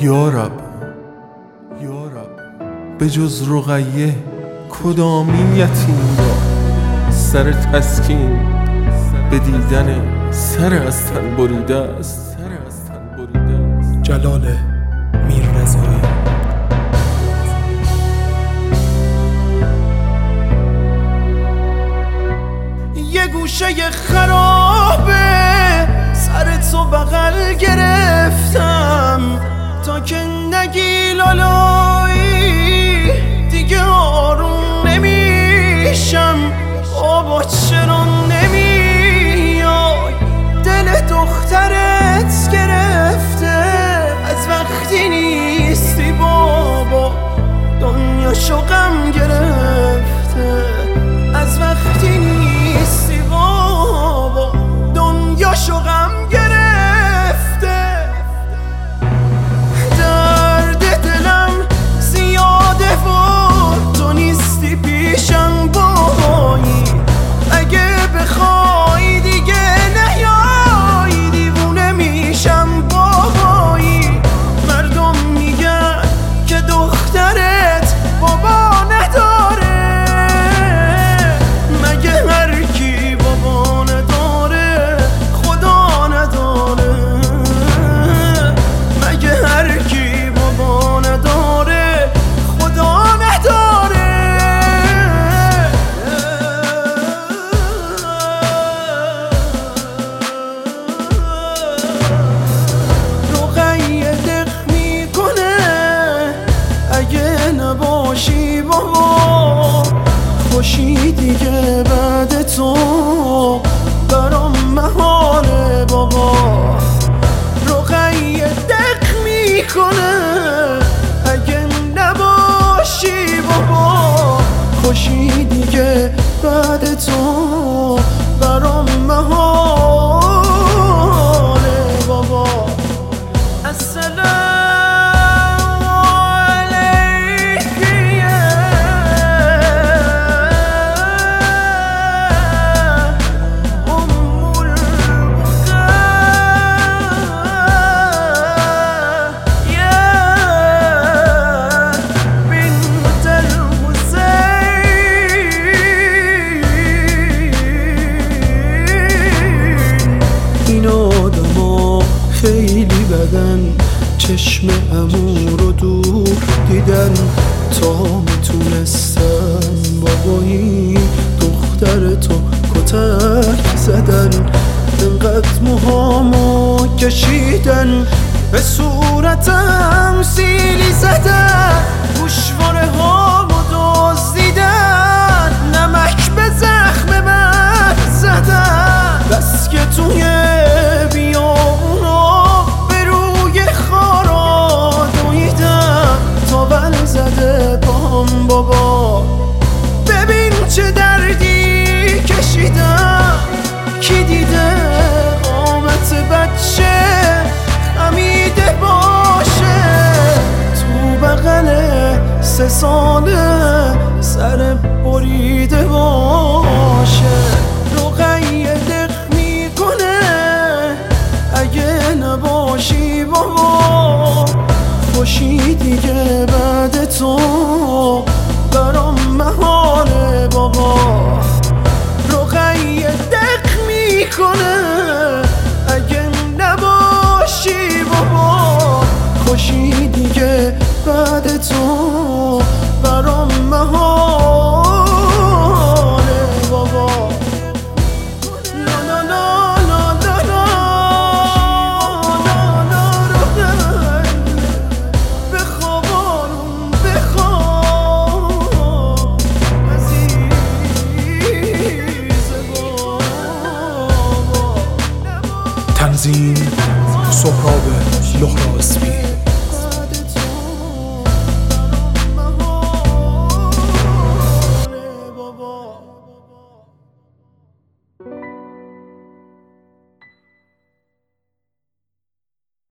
یارب به جز رقیه کدامین یتیم را سر تسکین به دیدن سر از تن بریده است. جلال میررضایی. یه گوشه خرابه سر تو بغل گرفتم تا که نگی لالایی دیگه آروم نمیشم. بابا چرا نمیای؟ دل دخترت گرفته از وقتی نیستی بابا، دنیاشو غم گرفته از وقتی نیستی بابا، دنیاشو غم گرفته. درد دلم زیاده و تو نیستی پیشم بایی، اگه بخوای دیگه نیای دیوونه میشم بابایی. مردم میگن که دخترت بابا نداره، مگه هر کی بابا نداره خدا نداره؟ مگه هر کی بابا نداره خدا نداره؟ رقیه دق میکنه اگه نباشی بابا، خوشی دیگه بعد تو برام محاله بابا. رقیه دق میکنه اگه نباشی بابا، خوشی دیگه بعد تو برام محاله بابا. السلام خیلی بدن چشم عمو رو دور دیدن تا میتونستن بابایی دختر تو کتک زدن. انقدر موهامو کشیدن به صورتم سیلی زدن، گوشواره هامو دزدیدن، نمک به زخم من زدن. بس که توی بیابونا به روی خارا دویدم تا بل زده پام بابا. ببین چه دردی کشیدم، کی دیده قامت بچه خمیده باشه تو بغل 3 ساله سر بریده باشه. رقیه دق میکنه اگه نباشی بابا، خوشی دیگه بعد تو برام محاله بابا. رقیه دق میکنه اگه نباشی بابا، خوشی دیگه بعد تو برام محاله بابا. تنظیم سهراب لهراسبی.